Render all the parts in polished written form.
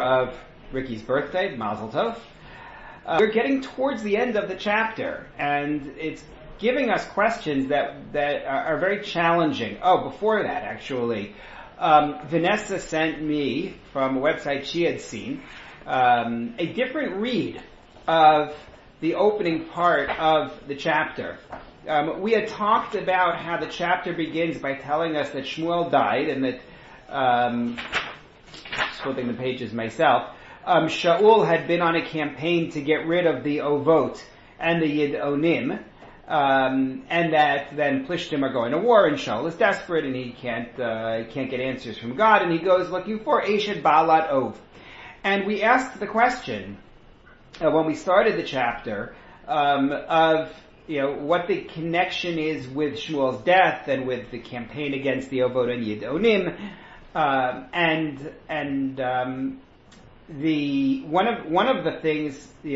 of Ricky's birthday, Mazel Tov. We're getting towards the end of the chapter, and it's giving us questions that are very challenging. Oh, before that, actually, Vanessa sent me from a website she had seen a different read of the opening part of the chapter. We had talked about how the chapter begins by telling us that Shmuel died, and that flipping the pages myself. Shaul had been on a campaign to get rid of the Ovot and the Yidonim, and that then Plishtim are going to war, and Shaul is desperate, and he can't get answers from God, and he goes looking for Eshet Baalat Ov. And we asked the question when we started the chapter of what the connection is with Shmuel's death and with the campaign against the Ovot and Yidonim, the one of the things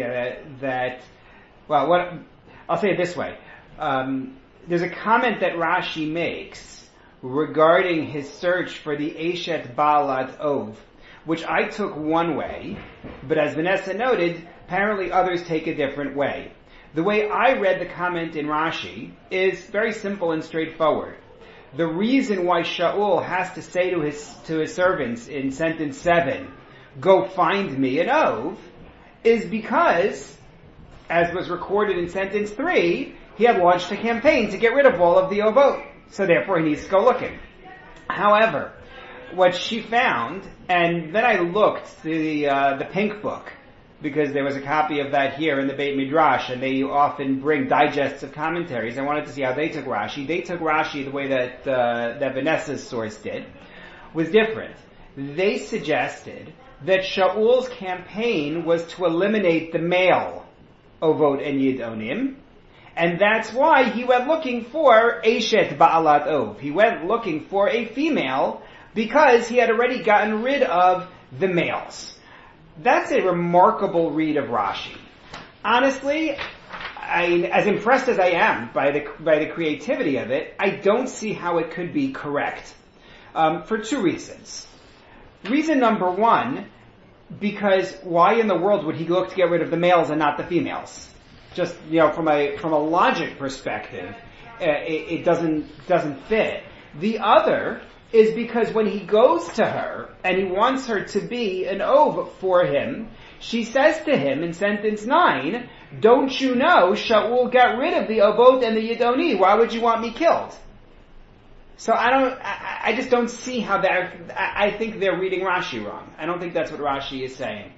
I'll say it this way. There's a comment that Rashi makes regarding his search for the Eshet Baalat Ov, which I took one way, but as Vanessa noted, apparently others take a different way. The way I read the comment in Rashi is very simple and straightforward. The reason why Shaul has to say to his servants in sentence 7, go find me an Ov, is because, as was recorded in sentence 3, he had launched a campaign to get rid of all of the Ovot. So therefore he needs to go looking. However, what she found, and then I looked through the Pink Book, because there was a copy of that here in the Beit Midrash, and they often bring digests of commentaries. I wanted to see how they took Rashi. They took Rashi the way that Vanessa's source did, was different. They suggested that Shaul's campaign was to eliminate the male Ovot and Yidonim, and that's why he went looking for Eshet Baalat Ov. He went looking for a female because he had already gotten rid of the males. That's a remarkable read of Rashi. Honestly, as impressed as I am by the creativity of it, I don't see how it could be correct. For two reasons. Reason number one, because why in the world would he look to get rid of the males and not the females? Just, from a logic perspective, it doesn't fit. The other is because when he goes to her and he wants her to be an Ov for him, she says to him in sentence 9, don't you know Shaul got rid of the Ovot and the Yidoni? Why would you want me killed? So I just don't see how I think they're reading Rashi wrong. I don't think that's what Rashi is saying.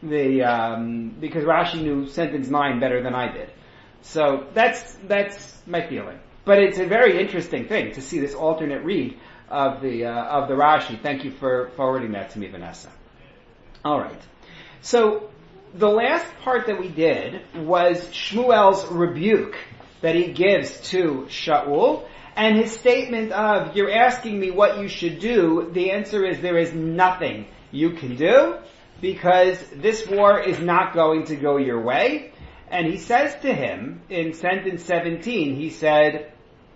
Because Rashi knew sentence 9 better than I did. So that's my feeling. But it's a very interesting thing to see this alternate read of the Rashi. Thank you for forwarding that to me, Vanessa. Alright. So, the last part that we did was Shmuel's rebuke that he gives to Shaul, and his statement of, you're asking me what you should do, the answer is there is nothing you can do, because this war is not going to go your way. And he says to him, in sentence 17, he said,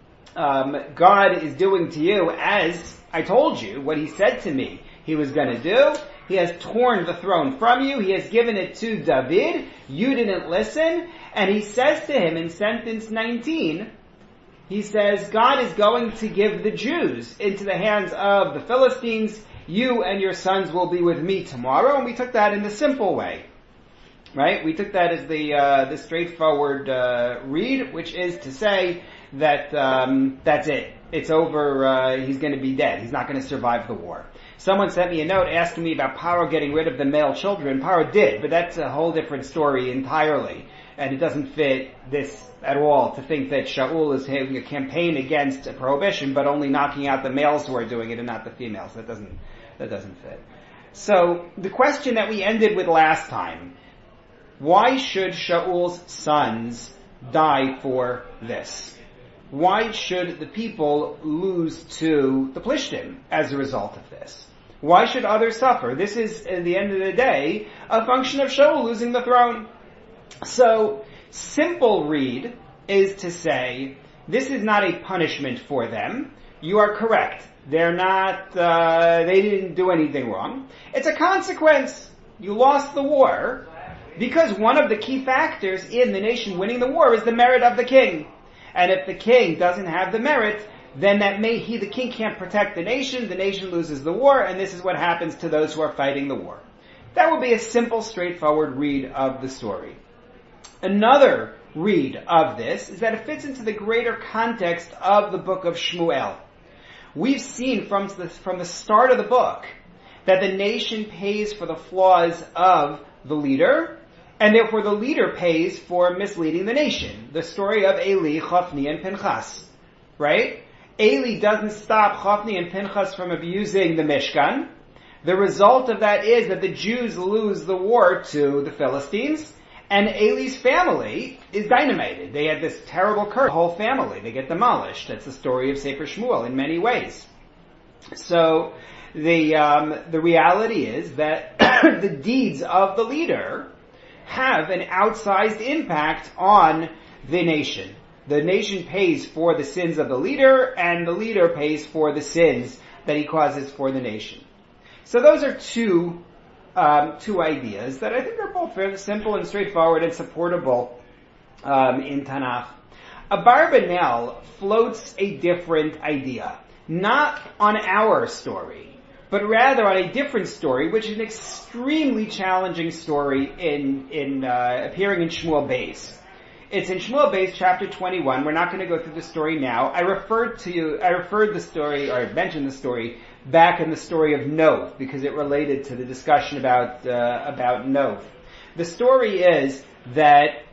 God is doing to you as I told you, what he said to me he was going to do. He has torn the throne from you. He has given it to David. You didn't listen. And he says to him in sentence 19, he says, God is going to give the Jews into the hands of the Philistines. You and your sons will be with me tomorrow. And we took that in the simple way. Right? We took that as the straightforward read, which is to say that that's it. It's over. He's going to be dead. He's not going to survive the war. Someone sent me a note asking me about Paro getting rid of the male children. Paro did, but that's a whole different story entirely. And it doesn't fit this at all to think that Shaul is having a campaign against a prohibition, but only knocking out the males who are doing it and not the females. That doesn't fit. So the question that we ended with last time, why should Shaul's sons die for this? Why should the people lose to the Plishtim as a result of this? Why should others suffer? This is, at the end of the day, a function of Shaul losing the throne. So, simple read is to say, this is not a punishment for them. You are correct. They're not, they didn't do anything wrong. It's a consequence You lost the war because one of the key factors in the nation winning the war is the merit of the king. And if the king doesn't have the merit, then the king can't protect the nation loses the war, and this is what happens to those who are fighting the war. That would be a simple, straightforward read of the story. Another read of this is that it fits into the greater context of the book of Shmuel. We've seen from the start of the book that the nation pays for the flaws of the leader, and therefore the leader pays for misleading the nation. The story of Eli, Chofni, and Pinchas. Right? Eli doesn't stop Chofni and Pinchas from abusing the Mishkan. The result of that is that the Jews lose the war to the Philistines, and Eli's family is dynamited. They had this terrible curse. The whole family, they get demolished. That's the story of Sefer Shmuel in many ways. So, the reality is that the deeds of the leader have an outsized impact on the nation. The nation pays for the sins of the leader, and the leader pays for the sins that he causes for the nation. So those are two ideas that I think are both very simple and straightforward and supportable in Tanakh. Abarbanel floats a different idea, not on our story, but rather on a different story, which is an extremely challenging story in appearing in Shmuel Beis. It's in Shmuel Beis, chapter 21. We're not going to go through the story now. I mentioned the story back in the story of Nov, because it related to the discussion about Nov. The story is that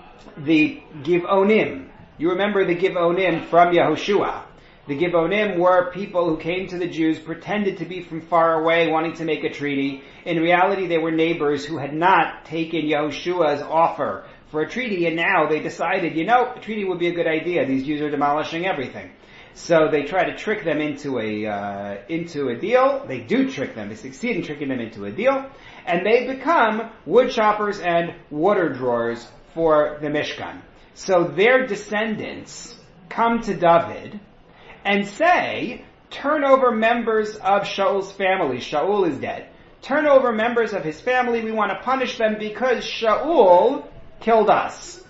the Givonim, you remember the Givonim from Yehoshua. The Givonim were people who came to the Jews, pretended to be from far away, wanting to make a treaty. In reality, they were neighbors who had not taken Yehoshua's offer for a treaty, and now they decided, a treaty would be a good idea. These Jews are demolishing everything. So they try to trick them into a deal. They do trick them. They succeed in tricking them into a deal. And they become wood choppers and water drawers for the Mishkan. So their descendants come to David and say, turn over members of Shaul's family. Shaul is dead. Turn over members of his family. We want to punish them because Shaul killed us.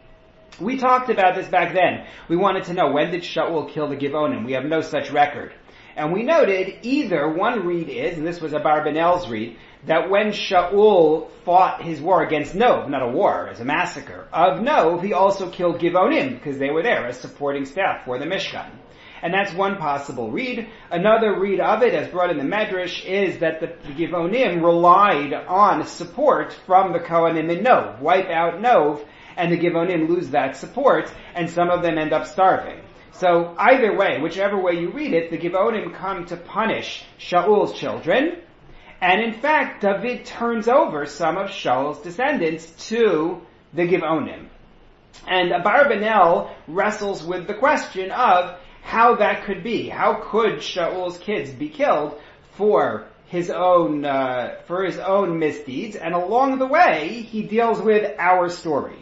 We talked about this back then. We wanted to know, when did Shaul kill the Givonim? We have no such record. And we noted either one read is, and this was Abarbanel's read, that when Shaul fought his war against Nov, not a war, as a massacre, of Nov, he also killed Givonim, because they were there as supporting staff for the Mishkan. And that's one possible read. Another read of it, as brought in the Medrash, is that the Givonim relied on support from the Kohanim in Nov. Wipe out Nov, and the Givonim lose that support, and some of them end up starving. So either way, whichever way you read it, the Givonim come to punish Shaul's children, and in fact, David turns over some of Shaul's descendants to the Givonim. And Abarbanel wrestles with the question of how that could be. How could Shaul's kids be killed for his own misdeeds? And along the way, he deals with our story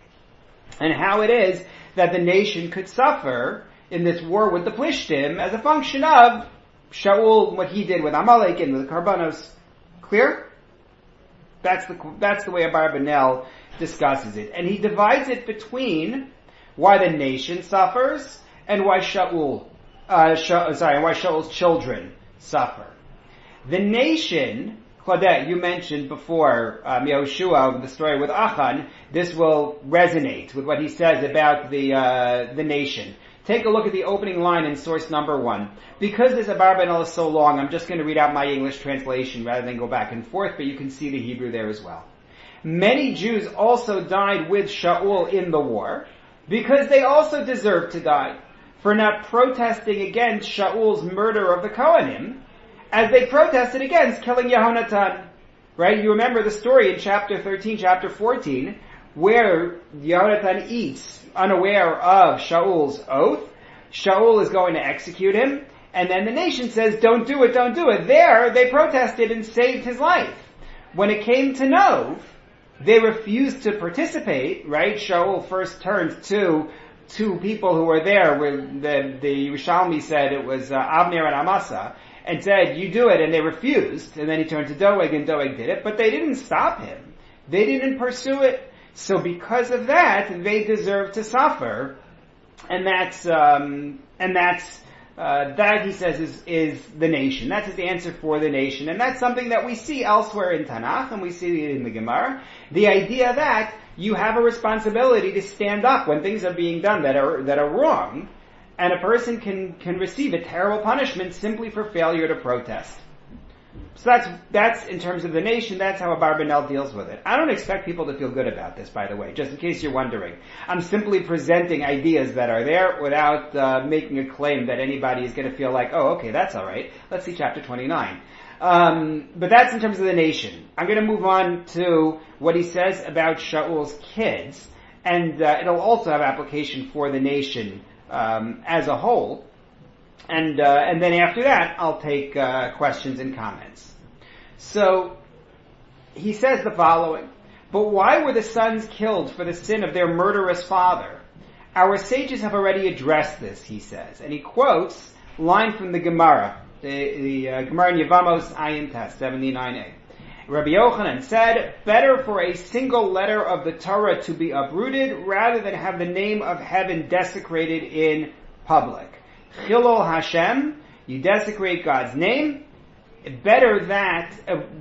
and how it is that the nation could suffer in this war with the Plishtim as a function of Shaul, what he did with Amalek and with the Karbanos. Clear? That's the way Abarbanel discusses it. And he divides it between why the nation suffers and why why Shaul's children suffer. The nation, Claudette, you mentioned before, Yehoshua, the story with Achan, this will resonate with what he says about the nation. Take a look at the opening line in source number 1. Because this Abarbanel is so long, I'm just going to read out my English translation rather than go back and forth, but you can see the Hebrew there as well. Many Jews also died with Shaul in the war, because they also deserved to die, for not protesting against Shaul's murder of the Kohanim, as they protested against killing Yehonatan. Right? You remember the story in chapter 13, chapter 14, where Yehonatan eats unaware of Shaul's oath. Shaul is going to execute him, and then the nation says, don't do it, don't do it. There, they protested and saved his life. When it came to Nov, they refused to participate, right? Shaul first turned to two people who were there, where the Yerushalmi said it was Avner and Amasa, and said, you do it, and they refused, and then he turned to Doeg, and Doeg did it, but they didn't stop him. They didn't pursue it. So because of that, they deserve to suffer, and that he says is the nation. That's his answer for the nation, and that's something that we see elsewhere in Tanakh, and we see it in the Gemara. The idea that you have a responsibility to stand up when things are being done that are wrong, and a person can receive a terrible punishment simply for failure to protest. So that's in terms of the nation, that's how Abarbanel deals with it. I don't expect people to feel good about this, by the way, just in case you're wondering. I'm simply presenting ideas that are there without making a claim that anybody is going to feel like, oh, okay, that's alright. Let's see chapter 29. But that's in terms of the nation. I'm going to move on to what he says about Shaul's kids, and it'll also have application for the nation as a whole. And then after that, I'll take questions and comments. So, he says the following, but why were the sons killed for the sin of their murderous father? Our sages have already addressed this, he says. And he quotes a line from the Gemara, the Gemara in Yevamos Ayin Tes 79a. Rabbi Yochanan said, better for a single letter of the Torah to be uprooted rather than have the name of heaven desecrated in public. Chilul Hashem, you desecrate God's name. Better that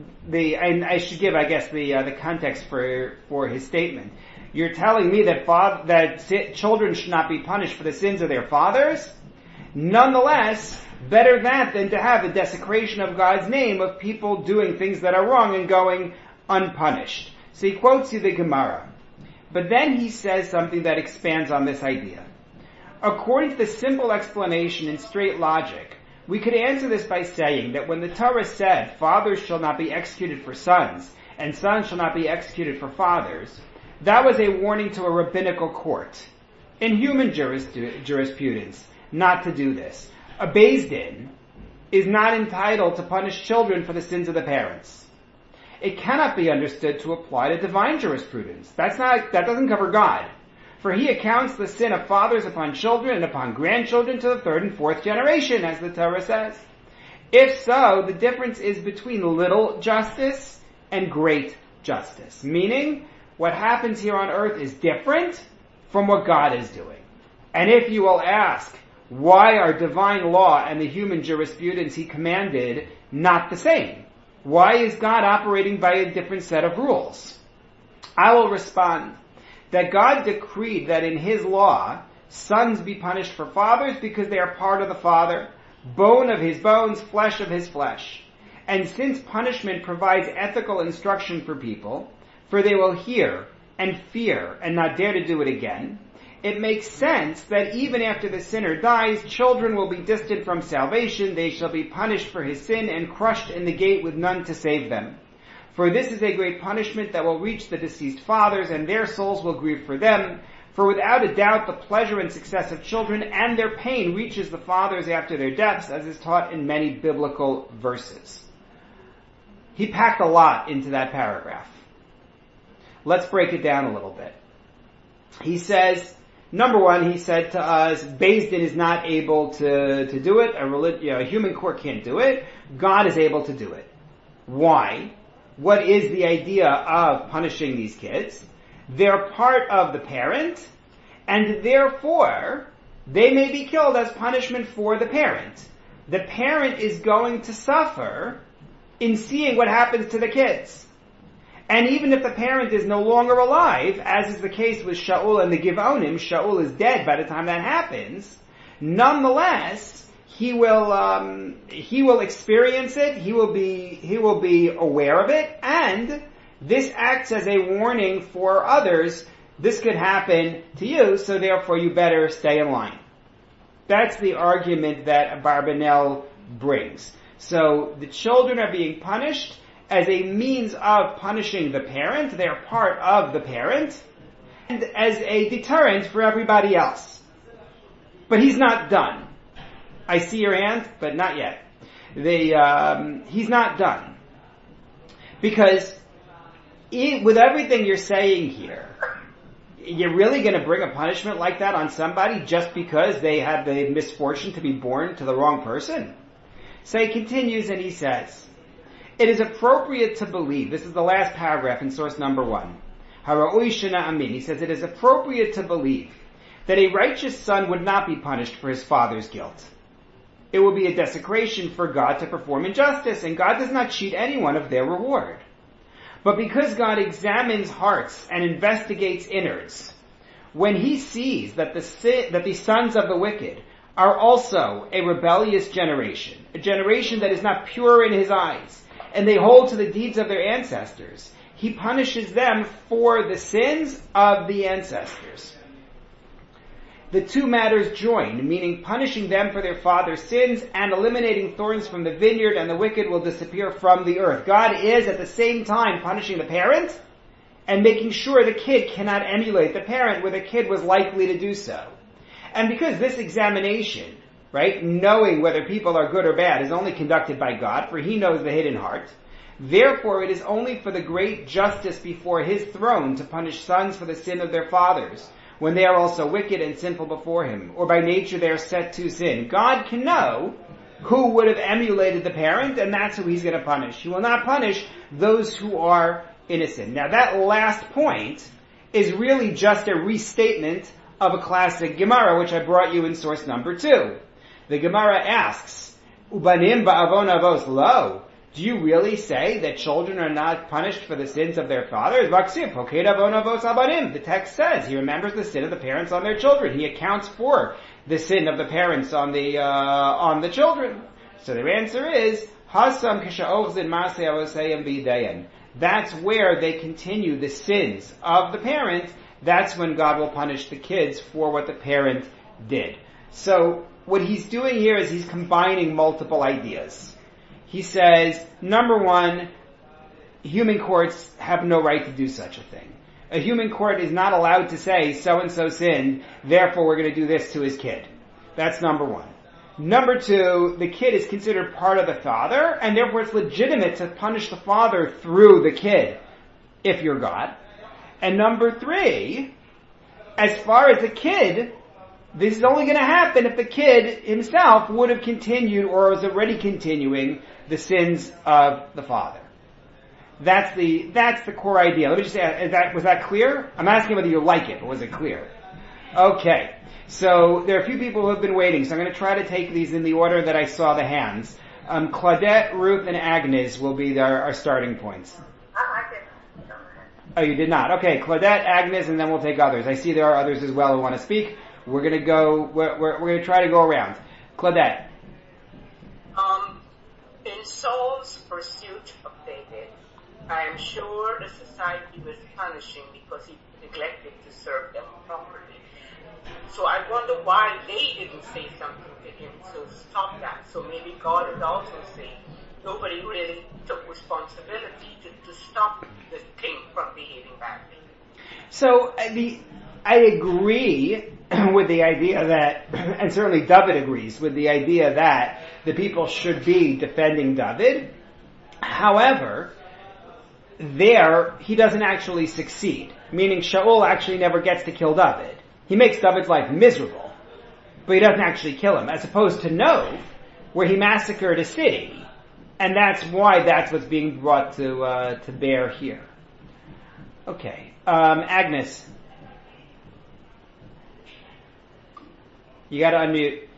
and I should give, I guess, the context for his statement. You're telling me that children should not be punished for the sins of their fathers. Nonetheless, better that than to have the desecration of God's name of people doing things that are wrong and going unpunished. So he quotes you the Gemara, but then he says something that expands on this idea. According to the simple explanation in straight logic, we could answer this by saying that when the Torah said, fathers shall not be executed for sons, and sons shall not be executed for fathers, that was a warning to a rabbinical court, in human jurisprudence, not to do this. A Beis Din is not entitled to punish children for the sins of the parents. It cannot be understood to apply to divine jurisprudence. That doesn't cover God. For he accounts the sin of fathers upon children and upon grandchildren to the third and fourth generation, as the Torah says. If so, the difference is between little justice and great justice. Meaning, what happens here on earth is different from what God is doing. And if you will ask, why are divine law and the human jurisprudence he commanded not the same? Why is God operating by a different set of rules? I will respond that God decreed that in his law, sons be punished for fathers because they are part of the father, bone of his bones, flesh of his flesh. And since punishment provides ethical instruction for people, for they will hear and fear and not dare to do it again, it makes sense that even after the sinner dies, children will be distant from salvation, they shall be punished for his sin and crushed in the gate with none to save them. For this is a great punishment that will reach the deceased fathers, and their souls will grieve for them. For without a doubt, the pleasure and success of children and their pain reaches the fathers after their deaths, as is taught in many biblical verses. He packed a lot into that paragraph. Let's break it down a little bit. He says, number one, he said to us, Beis Din is not able to do it. A human court can't do it. God is able to do it. Why? What is the idea of punishing these kids? They're part of the parent, and therefore, they may be killed as punishment for the parent. The parent is going to suffer in seeing what happens to the kids. And even if the parent is no longer alive, as is the case with Shaul and the Givonim, Shaul is dead by the time that happens, nonetheless, he will experience it, he will be aware of it, and this acts as a warning for others. This could happen to you, so therefore you better stay in line. That's the argument that Abarbanel brings. So the children are being punished as a means of punishing the parent. They are part of the parent, and as a deterrent for everybody else. But he's not done. I see your hand, but not yet. He's not done. Because with everything you're saying here, you're really going to bring a punishment like that on somebody just because they had the misfortune to be born to the wrong person? So he continues and he says, it is appropriate to believe, this is the last paragraph in source number 1, Hara'ui shena amin, he says it is appropriate to believe that a righteous son would not be punished for his father's guilt. It would be a desecration for God to perform injustice, and God does not cheat anyone of their reward. But because God examines hearts and investigates innards, when he sees that the sons of the wicked are also a rebellious generation, a generation that is not pure in his eyes, and they hold to the deeds of their ancestors, he punishes them for the sins of the ancestors. The two matters join, meaning punishing them for their father's sins and eliminating thorns from the vineyard, and the wicked will disappear from the earth. God is at the same time punishing the parent and making sure the kid cannot emulate the parent where the kid was likely to do so. And because this examination, right, knowing whether people are good or bad, is only conducted by God, for he knows the hidden heart, therefore it is only for the great justice before his throne to punish sons for the sin of their fathers, when they are also wicked and sinful before him, or by nature they are set to sin. God can know who would have emulated the parent, and that's who he's going to punish. He will not punish those who are innocent. Now that last point is really just a restatement of a classic Gemara, which I brought you in source number 2. The Gemara asks, Ubanim ba'avon avos lo, do you really say that children are not punished for the sins of their fathers? The text says he remembers the sin of the parents on their children. He accounts for the sin of the parents on the children. So the answer is Hasam kisha'ovzin masei avosayim b'yidayin. That's where they continue the sins of the parent. That's when God will punish the kids for what the parent did. So what he's doing here is he's combining multiple ideas. He says, number 1, human courts have no right to do such a thing. A human court is not allowed to say, so-and-so sinned, therefore we're going to do this to his kid. That's number 1. Number 2, the kid is considered part of the father, and therefore it's legitimate to punish the father through the kid, if you're God. And number 3, as far as the kid, this is only going to happen if the kid himself would have continued or was already continuing the sins of the father. That's the core idea. Let me just say, was that clear? I'm asking whether you like it, but was it clear? Okay. So there are a few people who have been waiting, so I'm going to try to take these in the order that I saw the hands. Claudette, Ruth, and Agnes will be our starting points. I did. Oh, you did not. Okay, Claudette, Agnes, and then we'll take others. I see there are others as well who want to speak. We're going to try to go around. Claudette. In Saul's pursuit of David, I am sure the society was punishing because he neglected to serve them properly. So I wonder why they didn't say something to him to stop that. So maybe God is also saying nobody really took responsibility to stop the king from behaving badly. So I agree with the idea that, and certainly David agrees with the idea that the people should be defending David. However, there he doesn't actually succeed, meaning Shaul actually never gets to kill David. He makes David's life miserable, but he doesn't actually kill him, as opposed to Nov, where he massacred a city, and that's why that's what's being brought to bear here. Okay, Agnes. You gotta unmute.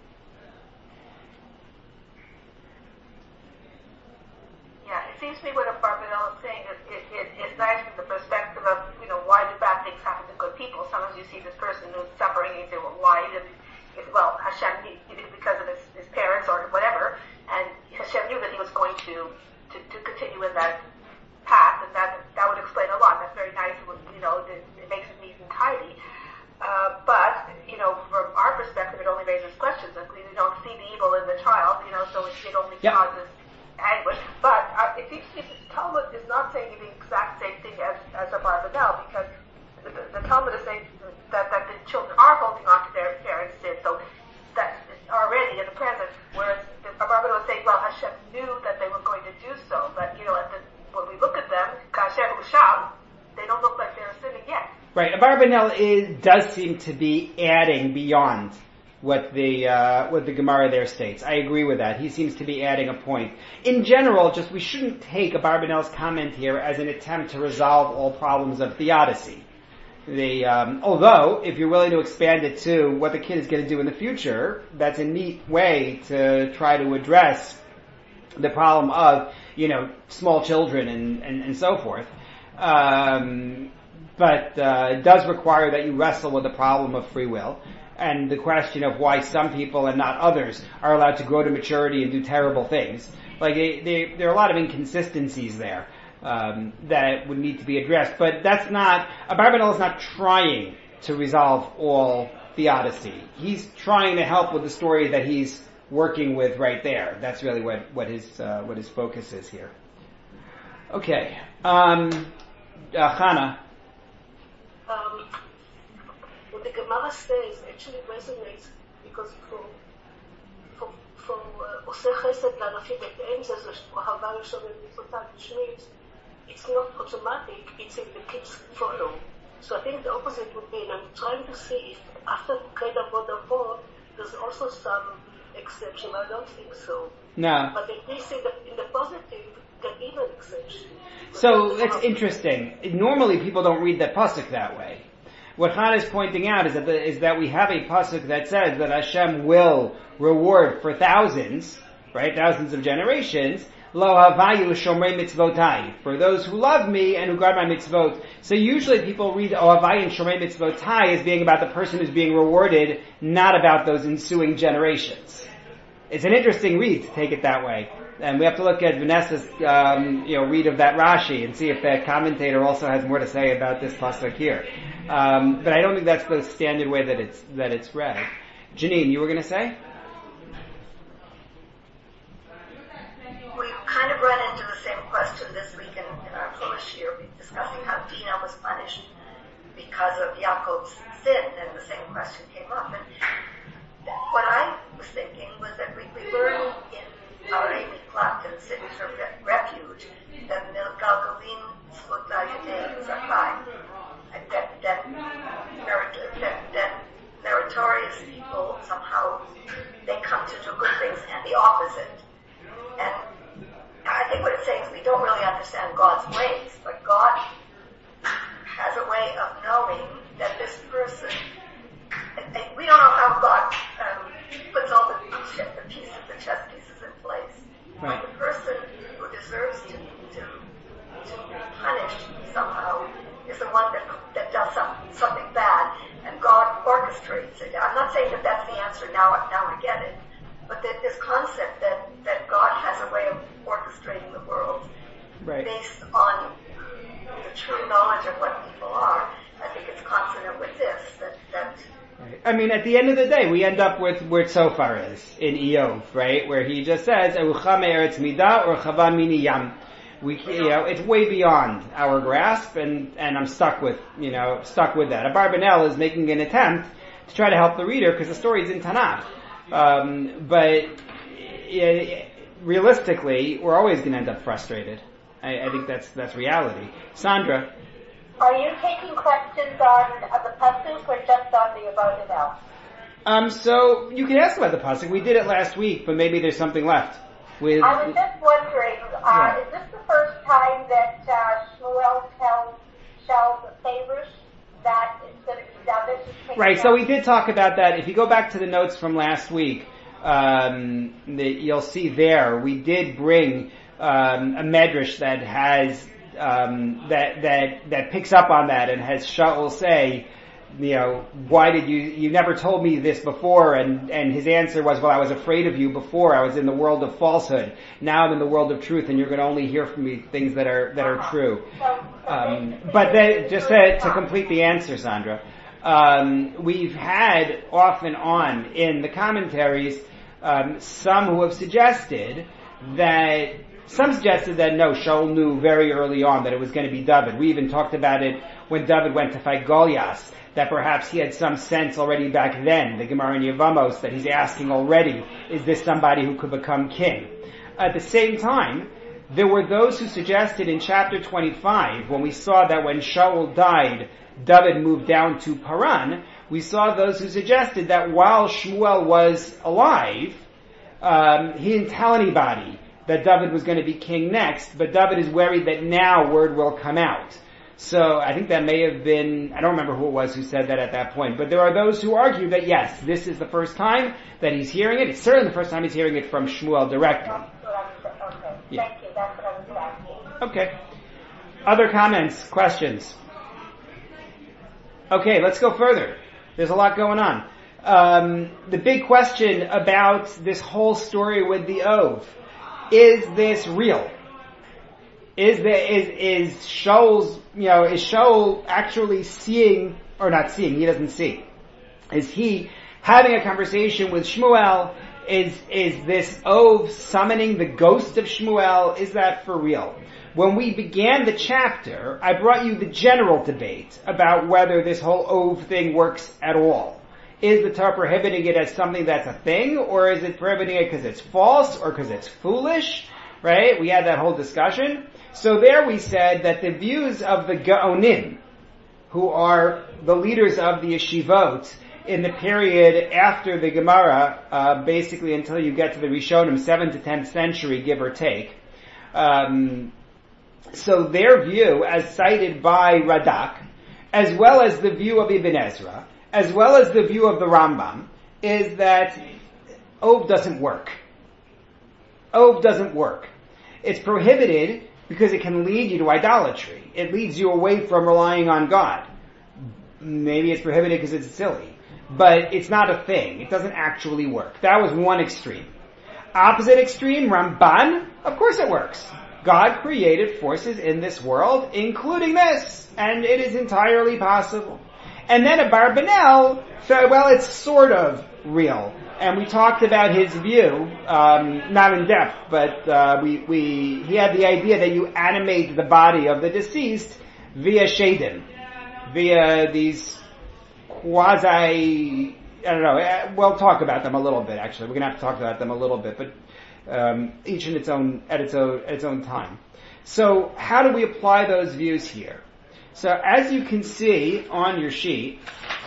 Yeah, it seems to me what Barbanel is saying is nice from the perspective of, why do bad things happen to good people? Sometimes you see this person who's suffering and you say, well, why? Hashem did it because of his parents or whatever, and Hashem knew that he was going to continue in that path, and that would explain a lot. That's very nice, it makes it neat and tidy. But from our perspective, it only raises questions. Like, we don't see the evil in the child, so it only causes anguish. But it seems to me that the Talmud is not saying the exact same thing as a Barbanel, because the Talmud is saying that the children are holding on to their parents' sin, so that's already in the present. Whereas the Barbanel is saying, well, Hashem knew that they were going to do so, but when we look at them, Kasher Usham, they don't look like they're sinning yet. Right, Abarbanel does seem to be adding beyond what the Gemara there states. I agree with that. He seems to be adding a point. In general, just we shouldn't take Abarbanel's comment here as an attempt to resolve all problems of theodicy. Although, if you're willing to expand it to what the kid is going to do in the future, that's a neat way to try to address the problem of, small children and so forth. But it does require that you wrestle with the problem of free will and the question of why some people and not others are allowed to grow to maturity and do terrible things. Like there are a lot of inconsistencies there that would need to be addressed. But Abarbanel is not trying to resolve all theodicy. He's trying to help with the story that he's working with right there. That's really what his focus is here. Okay, Chana. What the Gemara says actually resonates because for עושה חסד לענפים בהתאם זה אהבה לשווה מצוותיו, which means it's not automatic, it's if the kids follow. So I think the opposite would be, and I'm trying to see if after Ked Avod Avod there's also some exception. I don't think so. No. But at least in the positive, there is an exception. So that's interesting. Normally people don't read that pasuk that way. What Chana is pointing out is that we have a pasuk that says that Hashem will reward for thousands, right? Thousands of generations. Lo havayu shomrei mitzvotai, for those who love me and who guard my mitzvot. So usually people read Ohavai and Shomrei mitzvotai as being about the person who's being rewarded, not about those ensuing generations. It's an interesting read to take it that way. And we have to look at Vanessa's, read of that Rashi and see if that commentator also has more to say about this pasuk here. But I don't think that's the standard way that it's read. Janine, you were going to say? We kind of run into the same question this week in our Polish year, discussing how Dinah was punished because of Yaakov's sin, and the same question came up. And what I was thinking was that we learn in our Amy Clapton cities of refuge that Milgalgalim Zvuta Yadei Zakai, that meritorious people somehow they come to do good things, and the opposite. And I think what it's saying is we don't really understand God's ways, but God has a way of knowing that this person, we don't know how God puts all the pieces, the chess pieces in place. Right. The person who deserves to be punished somehow is the one that does something bad, and God orchestrates it. I'm not saying that that's the answer now I get it, but that this concept that God has a way of orchestrating the world right. based on the true knowledge of what people are, I think it's consonant with this, that right. I mean, at the end of the day, we end up with where Tzofar is in Iyov, right? Where he just says, "Erucha me'eretz midah or chava mini yam." It's way beyond our grasp, and I'm stuck with that. Abarbanel is making an attempt to try to help the reader because the story is in Tanakh. But realistically, we're always going to end up frustrated. I think that's reality. Sandra, are you taking questions on the pasuk or just on the Abarbanel? So you can ask about the pasuk. We did it last week, but maybe there's something left. I was just wondering, is this the first time that Shmuel tells Shaul the favors that it's going to be David? Right, so we did talk about that. If you go back to the notes from last week, you'll see there, we did bring a medrash that has, that picks up on that and has Shaul say, why did you never told me this before? And his answer was, well, I was afraid of you before. I was in the world of falsehood. Now I'm in the world of truth, and you're going to only hear from me things that are true. But then, just to complete the answer, Sandra, we've had off and on in the commentaries, some who have suggested that no, Shaul knew very early on that it was going to be David. We even talked about it when David went to fight Goliath, that perhaps he had some sense already back then, the Gemara in Yevamos, that he's asking already, is this somebody who could become king? At the same time, there were those who suggested in chapter 25, when we saw that when Shaul died, David moved down to Paran, we saw those who suggested that while Shmuel was alive, he didn't tell anybody that David was going to be king next, but David is worried that now word will come out. So I think that may have been, I don't remember who it was who said that at that point, but there are those who argue that yes, this is the first time that he's hearing it. It's certainly the first time he's hearing it from Shmuel directly. Okay, Yeah. thank you. That's what I was asking. Okay. Other comments, questions? Okay, let's go further. There's a lot going on. The big question about this whole story with the Ov, is this real? Is Shaul's, is Shaul actually seeing, or not seeing, he doesn't see. Is he having a conversation with Shmuel? Is this Ov summoning the ghost of Shmuel? Is that for real? When we began the chapter, I brought you the general debate about whether this whole Ov thing works at all. Is the Torah prohibiting it as something that's a thing, or is it prohibiting it because it's false, or because it's foolish? Right? We had that whole discussion. So there we said that the views of the Gaonim, who are the leaders of the yeshivot in the period after the Gemara, basically until you get to the Rishonim, 7th to 10th century, give or take. So their view, as cited by Radak, as well as the view of Ibn Ezra, as well as the view of the Rambam, is that Ov doesn't work. Ov doesn't work. It's prohibited because it can lead you to idolatry. It leads you away from relying on God. Maybe it's prohibited because it's silly. But it's not a thing. It doesn't actually work. That was one extreme. Opposite extreme, Ramban, of course it works. God created forces in this world, including this, and it is entirely possible. And then Abarbanel said, well, it's sort of real. And we talked about his view, not in depth, but he had the idea that you animate the body of the deceased via shadim, via these quasi, I don't know, we'll talk about them a little bit actually. We're going to have to talk about them a little bit, but each in its own time. So how do we apply those views here? So as you can see on your sheet,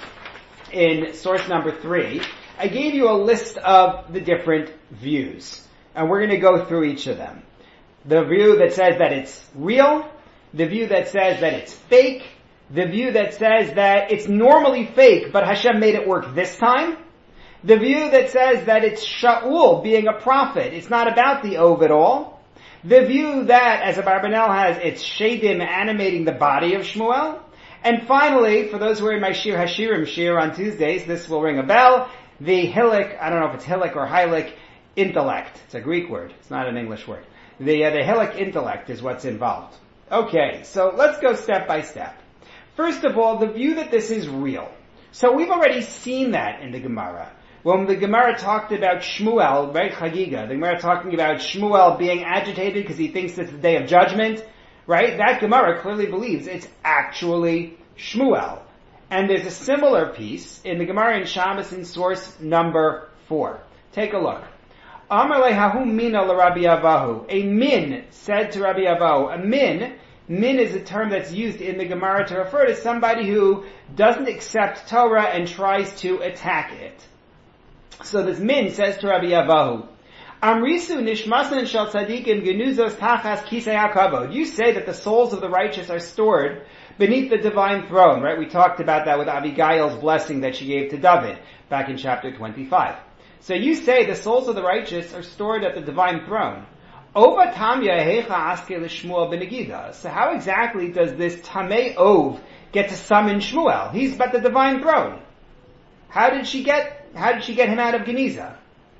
in source number 3, I gave you a list of the different views. And we're going to go through each of them. The view that says that it's real, the view that says that it's fake, the view that says that it's normally fake, but Hashem made it work this time, the view that says that it's Shaul being a prophet, it's not about the Ov at all, the view that, as Abarbanel has, it's Shadim animating the body of Shmuel, and finally, for those who are in my Shir Hashirim Shir on Tuesdays, this will ring a bell, the Hilik, I don't know if it's Hilik or Hilik, intellect. It's a Greek word. It's not an English word. The Hilik intellect is what's involved. Okay, so let's go step by step. First of all, the view that this is real. So we've already seen that in the Gemara. When the Gemara talked about Shmuel, right, Chagiga, the Gemara talking about Shmuel being agitated because he thinks it's the day of judgment, right? That Gemara clearly believes it's actually Shmuel. And there's a similar piece in the Gemara in Shabbos in source number 4. Take a look. Amar lehahu mina l'Rabbi Avahu. A min said to Rabbi Avahu. A min is a term that's used in the Gemara to refer to somebody who doesn't accept Torah and tries to attack it. So this min says to Rabbi Avahu, Amrisu nishmasan shel tzadikim genuzos tachas kisei hakavod. You say that the souls of the righteous are stored beneath the divine throne, right? We talked about that with Abigail's blessing that she gave to David back in chapter 25. So you say the souls of the righteous are stored at the divine throne. Ova tamya hecha aske l'Shmuel benegida. So how exactly does this Tamei Ov get to summon Shmuel? He's at the divine throne. How did she get him out of Geniza?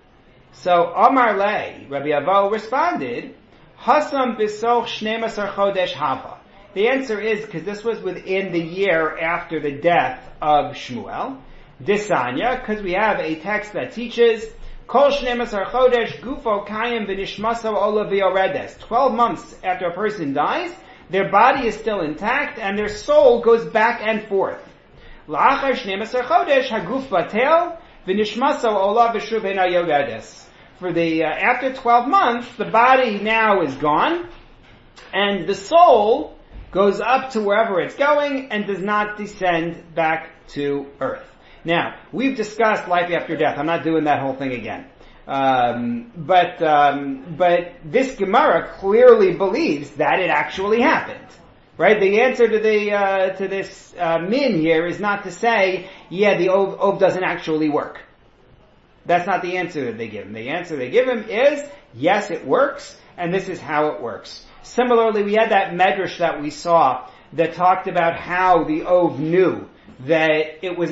So Amar Le, Rabbi Avo responded, Hasam bisoch 12 chodesh hava. The answer is because this was within the year after the death of Shmuel. Disanya, because we have a text that teaches Kol 12 chodesh gufo kayim v'nishmaso ola v'yoredes. 12 months after a person dies, their body is still intact and their soul goes back and forth. La'achar 12 chodesh haguf batel v'nishmaso ola v'shuv hena yoredes. For the after 12 months, the body now is gone, and the soul goes up to wherever it's going and does not descend back to earth. Now, we've discussed life after death. I'm not doing that whole thing again. But this Gemara clearly believes that it actually happened. Right? The answer to this min here is not to say, yeah, the ov doesn't actually work. That's not the answer that they give him. The answer they give him is, yes, it works, and this is how it works. Similarly, we had that medrash that we saw that talked about how the ov knew that it was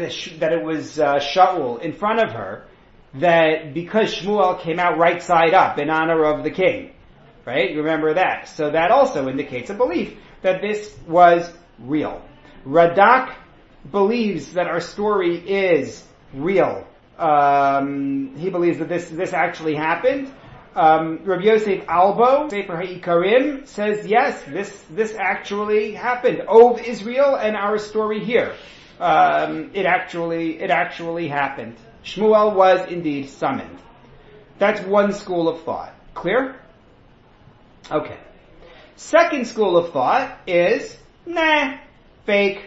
Shaul in front of her, that because Shmuel came out right side up in honor of the king. Right? You remember that. So that also indicates a belief that this was real. Radak believes that our story is real. He believes that this actually happened. Rabbi Yosef Albo, Sefer HaIkarim, says yes, this actually happened. Ov is real, and our story here, it actually happened. Shmuel was indeed summoned. That's one school of thought. Clear? Okay. Second school of thought is, nah, fake.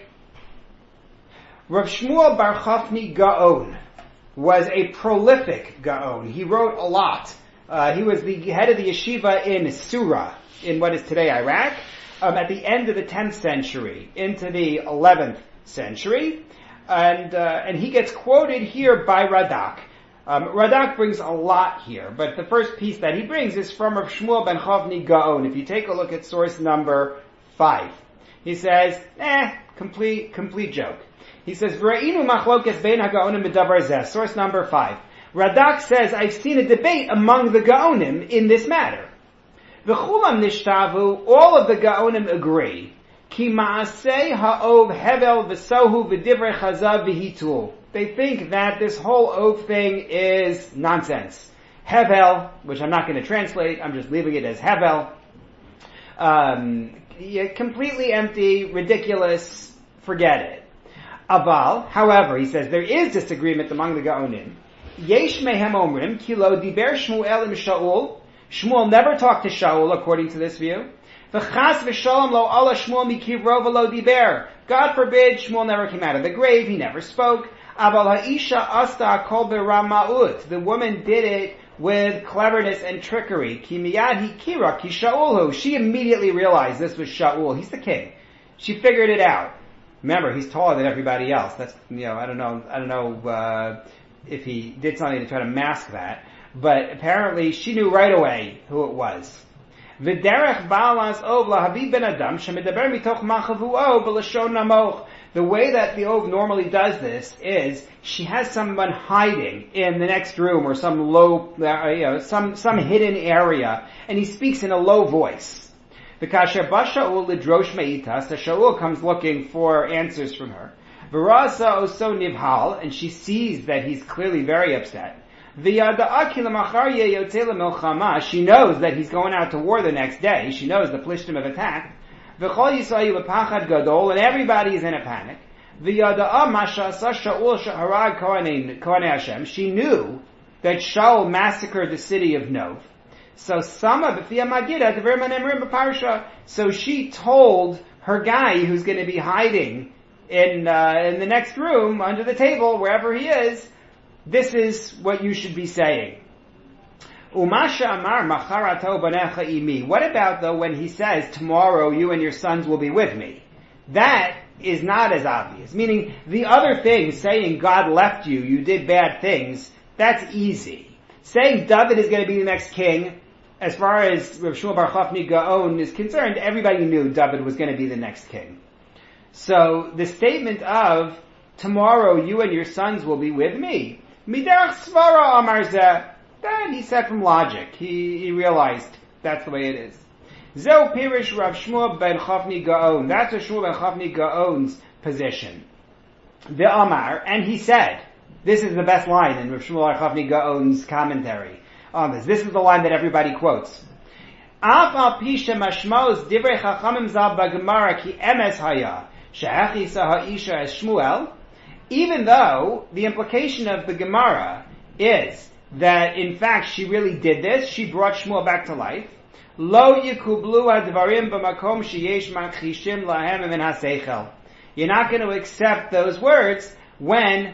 Rav Shmuel Bar Chafni Gaon was a prolific Gaon. He wrote a lot. He was the head of the yeshiva in Sura, in what is today Iraq, at the end of the 10th century into the 11th century. And he gets quoted here by Radak. Radak brings a lot here, but the first piece that he brings is from Rav Shmuel ben Chavni Gaon. If you take a look at source number 5, he says, complete joke. He says, V'ra'inu machlokes bein ha'gaonim b'davar zeh. Source number 5. Radak says, I've seen a debate among the Gaonim in this matter. V'chulam nishtavu, all of the Gaonim agree. Ki ma'aseh ha'ov hevel v'sohu v'divrei chazav v'hitul. They think that this whole ov thing is nonsense. Hevel, which I'm not going to translate, I'm just leaving it as hevel. Completely empty, ridiculous, forget it. Aval, however, he says, there is disagreement among the Gaonim. Yesh mehem omrim, ki lo diber Shmuel im Shaul. Shmuel never talked to Shaul, according to this view. V'chas v'shalom lo ala Shmuel mikivro v'lo diber. God forbid, Shmuel never came out of the grave, he never spoke. Aval ha'isha asta kol berama'ut. The woman did it with cleverness and trickery. Ki miyad hikira ki Shaulhu. She immediately realized this was Shaul. He's the king. She figured it out. Remember, he's taller than everybody else. That's, I don't know if he did something to try to mask that. But apparently she knew right away who it was. V'derech ba'alas ov lahavi ben adam shemedaber mitoch machavu'o b'lashon namoch. The way that the ov normally does this is she has someone hiding in the next room or some low, some hidden area, and he speaks in a low voice. The kasher ba Shaul lidrosh me'itas, the Shaul comes looking for answers from her. V'rasa oso nivhal, and she sees that he's clearly very upset. She knows that he's going out to war the next day. She knows the Plishtim have attacked. And everybody is in a panic. She knew that Shaul massacred the city of Nov. So she told her guy who's going to be hiding in the next room, under the table, wherever he is, this is what you should be saying. What about though when he says, tomorrow you and your sons will be with me? That is not as obvious. Meaning, the other thing, saying God left you, you did bad things, that's easy. Saying David is going to be the next king, as far as Rav Shmuel Bar Chafni Gaon is concerned, everybody knew David was going to be the next king. So, the statement of, tomorrow you and your sons will be with me, Miderach Svara Amar Zeh, then he said from logic. He realized that's the way it is. Zeu Pirish Rav Shmuel ben Chafni Gaon. That's Rav Shmuel ben Chafni Gaon's position. The Amar, and he said, this is the best line in Rav Shmuel ben Chafni Gaon's commentary on this. This is the line that everybody quotes. Af al pisha mashmos divrei chachamim zal b'gemara ki emes haya she'echi ha'isha es Shmuel. Even though the implication of the Gemara is that in fact she really did this, she brought Shmuel back to life. Lo yikublu advarim b'makom sheyesh machishim lahem min haseichel. You're not going to accept those words when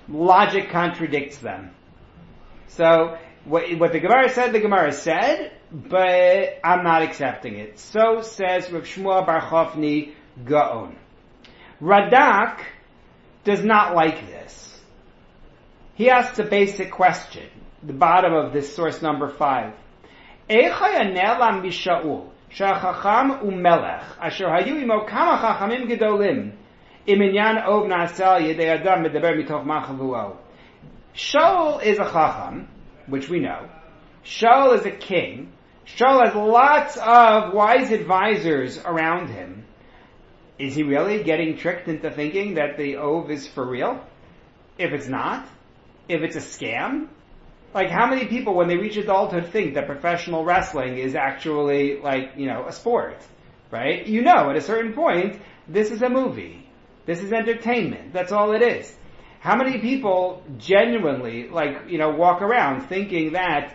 logic contradicts them. So, what the Gemara said, but I'm not accepting it. So says Rav Shmuel Bar Chofni Gaon. Radak does not like this. He asks a basic question, the bottom of this source number 5. Echaya ne'elam b'Shaul, sha'chacham u'melech, asher hayu imo kama chachamim gedolim, im inyan ov na'asel yedei adam medaber mitoch machavuo. Shaul is a chacham, which we know. Shaul is a king. Shaul has lots of wise advisors around him. Is he really getting tricked into thinking that the ov is for real? If it's not? If it's a scam? Like, how many people, when they reach adulthood, think that professional wrestling is actually, a sport? Right? At a certain point, this is a movie. This is entertainment. That's all it is. How many people genuinely, walk around thinking that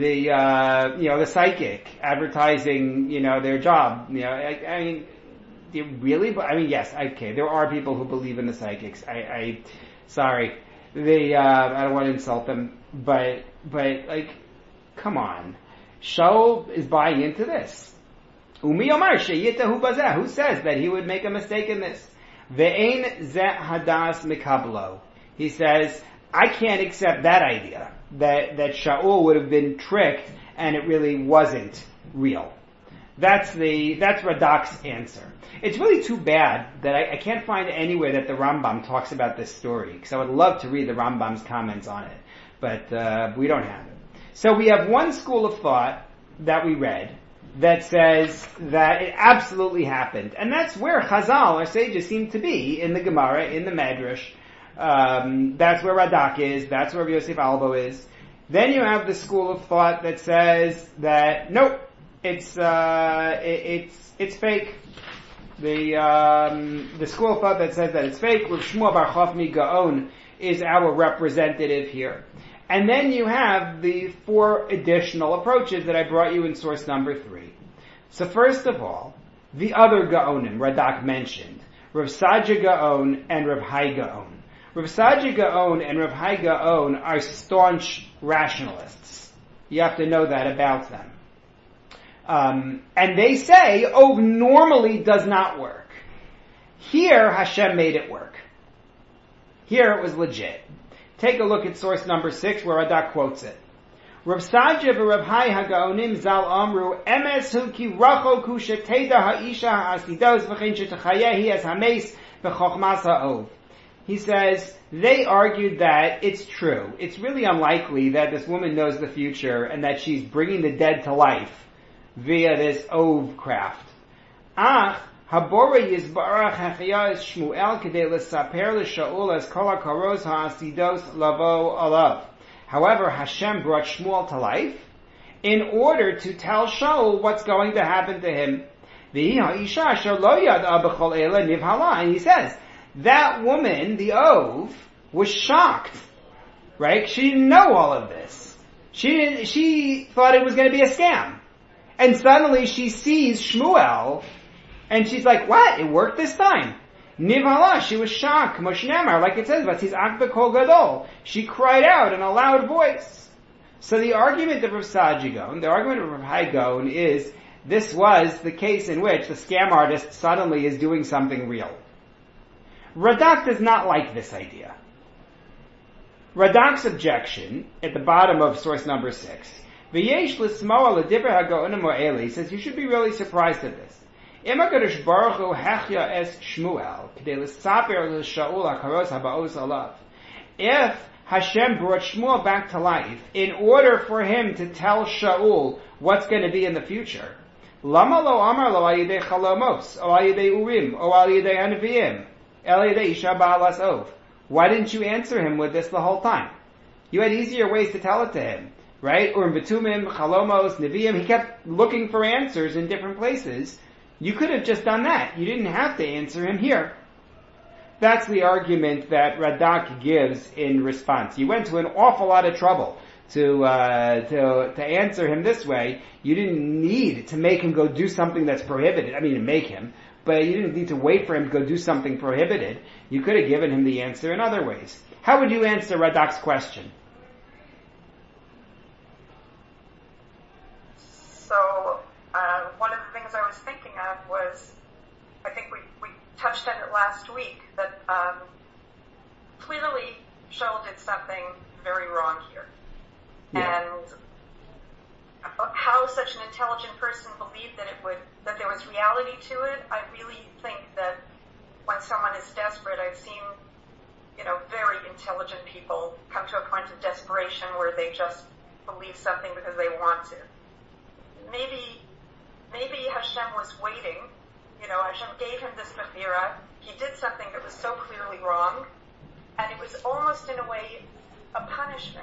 the psychic advertising, their job, really? Yes, okay, there are people who believe in the psychics. Sorry. I don't want to insult them, but come on. Shaul is buying into this. Umi Omar Sheyitahu Bazeh. Who says that he would make a mistake in this? Ve'ein ze hadas mikablo. He says, I can't accept that idea, that Shaul would have been tricked and it really wasn't real. That's Radak's answer. It's really too bad that I can't find anywhere that the Rambam talks about this story, because I would love to read the Rambam's comments on it, but we don't have it. So we have one school of thought that we read that says that it absolutely happened, and that's where Chazal, our sages, seem to be in the Gemara, in the Medrash. That's where Radak is. That's where Yosef Albo is. Then you have the school of thought that says that nope, it's fake. The school of thought that says that it's fake. Rav Shmuel Bar Chofni Gaon is our representative here. And then you have the 4 additional approaches that I brought you in source number 3. So first of all, the other Gaonim Radak mentioned, Rav Saja Gaon and Rav Hai Gaon. Rav Saja Gaon and Rav Hai Gaon are staunch rationalists. You have to know that about them. And they say, normally does not work. Here, Hashem made it work. Here it was legit. Take a look at source number 6 where Radak quotes it. Rav Saja v'Rav Hai HaGaonim Zal Amru Emes hu ki racho ku sheteda ha'isha ha'asidos v'chein shetechayehi as hameis v'chochmas ha'ov. He says, they argued that it's true. It's really unlikely that this woman knows the future and that she's bringing the dead to life via this ov craft. Ach, habora yizbarach hachiyah es Shmuel kedei l'saper l'Shaul as kol ha'karos ha'asidos lavo alav. However, Hashem brought Shmuel to life in order to tell Shaul what's going to happen to him. And he says, that woman, the ov, was shocked. Right? She didn't know all of this. She thought it was going to be a scam. And suddenly she sees Shmuel, and she's like, what? It worked this time. Nivhala, she was shocked. Moshnamar, like it says, Vatizak b'kol gadol. She cried out in a loud voice. So the argument of Rav Saja Gaon, the argument of Rav Hai Gaon is, this was the case in which the scam artist suddenly is doing something real. Radak does not like this idea. Radak's objection, at the bottom of source number 6, V'yesh l'smoa l'divrei ha'gaonim ha'eli, says you should be really surprised at this. If Hashem brought Shmuel back to life in order for him to tell Shaul what's going to be in the future, Lama lo amar lo al yidei chalomos, o al yidei urim, o al yidei hanaviyim, el yidei isha ba'alas ov. Why didn't you answer him with this the whole time? You had easier ways to tell it to him, right? Urim v'tumim, chalomos, neviim. He kept looking for answers in different places. You could have just done that. You didn't have to answer him here. That's the argument that Radak gives in response. You went to an awful lot of trouble to answer him this way. You didn't need to make him go do something that's prohibited. I mean, to make him, but you didn't need to wait for him to go do something prohibited. You could have given him the answer in other ways. How would you answer Radak's question? So, one of the things I was thinking of was, I think we touched on it last week, that clearly Shaul did something very wrong here. Yeah. And how such an intelligent person believed that there was reality to it, I really think that when someone is desperate, I've seen, very intelligent people come to a point of desperation where they just believe something because they want to. Maybe Hashem was waiting. Hashem gave him this Bechira. He did something that was so clearly wrong, and it was almost in a way a punishment.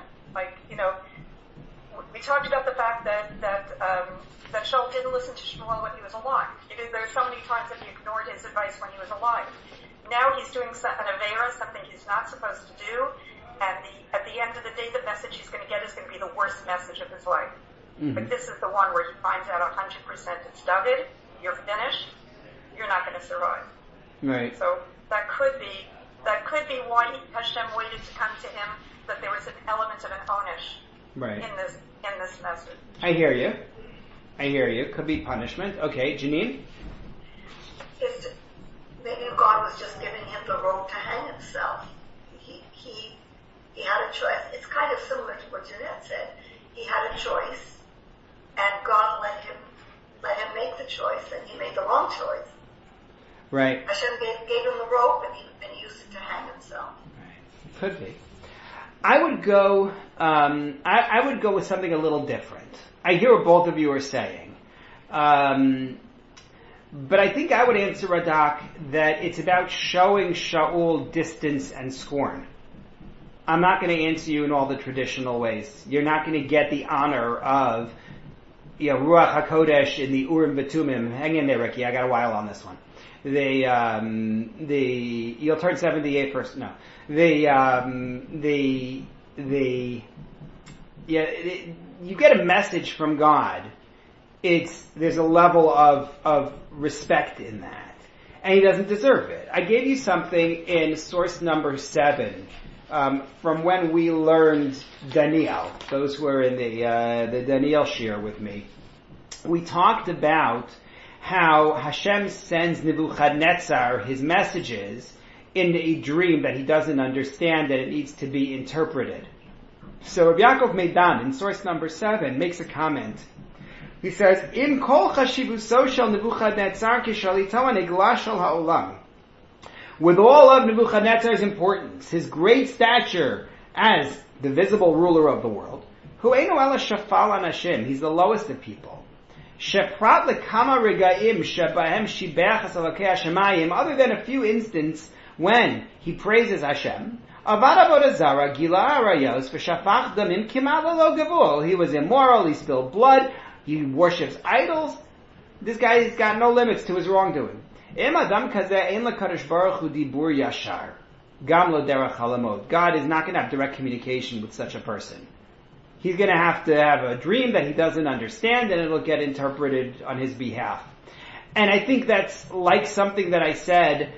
We talked about the fact that Shaul didn't listen to Shmuel when he was alive. There were so many times that he ignored his advice when he was alive. Now he's doing an Avera, something he's not supposed to do, and at the end of the day, the message he's going to get is going to be the worst message of his life. Mm-hmm. But this is the one where he finds out 100% it's David, you're finished, you're not going to survive. Right. So that could be why Hashem waited to come to him, that there was an element of an onish in this message. I hear you. Could be punishment. Okay, Janine? Maybe God was just giving him the rope to hang himself. He had a choice. It's kind of similar to what Jeanette said. He had a choice, and God let him make the choice, and he made the wrong choice. Right. Hashem gave him the rope, and he used it to hang himself. Right. Could be. I would go. I would go with something a little different. I hear what both of you are saying, but I think I would answer Radak that it's about showing Shaul distance and scorn. I'm not going to answer you in all the traditional ways. You're not going to get the honor of Ruach HaKodesh in the Urim V'Tumim. Hang in there, Ricky. I got a while on this one. You'll turn 78 first. No. You get a message from God. There's a level of respect in that. And he doesn't deserve it. I gave you something in source number 7, from when we learned Daniel. Those who were in the Daniel shir with me. We talked about how Hashem sends Nebuchadnezzar his messages in a dream that he doesn't understand, that it needs to be interpreted. So Rabbi Yaakov Meidan, in source number 7, makes a comment. He says, "Im kol chashivuso shel Nebuchadnezzar kishalito hanigla shel haolam." With all of Nebuchadnezzar's importance, his great stature as the visible ruler of the world, hu eino ela shafal anashim, he's the lowest of people. Sheprat lekama regaim shebahem shibach es Elokei hashemayim, other than a few instances when he praises Hashem. Avad avodah zara gila arayos v'shafach damim kimat lelo gavul. He was immoral, he spilled blood, he worships idols. This guy's got no limits to his wrongdoing. Im adam kazeh ein lekadosh baruch hu dibur yashar gam lo derech halamot. God is not going to have direct communication with such a person. He's going to have a dream that he doesn't understand, and it'll get interpreted on his behalf. And I think that's like something that I said